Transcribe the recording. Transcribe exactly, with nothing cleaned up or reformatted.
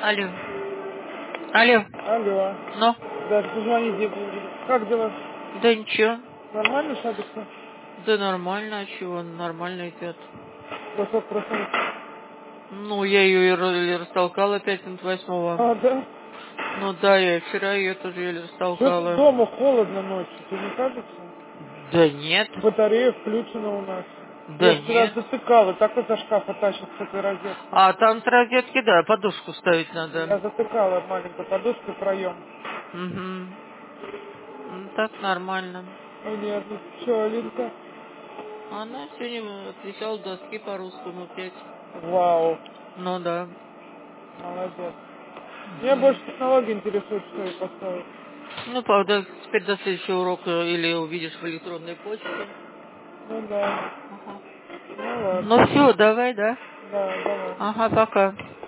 Алло. Алло. Алло. Ну? Да, позвоните. Как дела? Да ничего. Нормально садится? Да нормально, а чего? Нормально идет. Да сколько проснулся? Ну, я ее еле растолкала пятьдесят восьмого. А, да? Ну да, я вчера ее тоже еле Что-то растолкала. дома холодно ночью, тебе не кажется? Да нет. Батарея включена у нас. Я Да вчера нет. затыкала, так из-за шкафа тащит с этой розетки. А там с розетки, да, подушку ставить надо. Я затыкала маленькой подушкой проем. Угу. Ну, так нормально. Понятно. Че, Алинка? Она сегодня отвечала доски по-русскому петь. Вау. Ну да. Молодец. Меня Мгм. больше технологии интересует, что ей поставить. Ну, правда, теперь до следующего урока или увидишь в электронной почте. Ну да. Ага. Ну Ну ладно. все, давай, да? Да, давай. Ага, пока.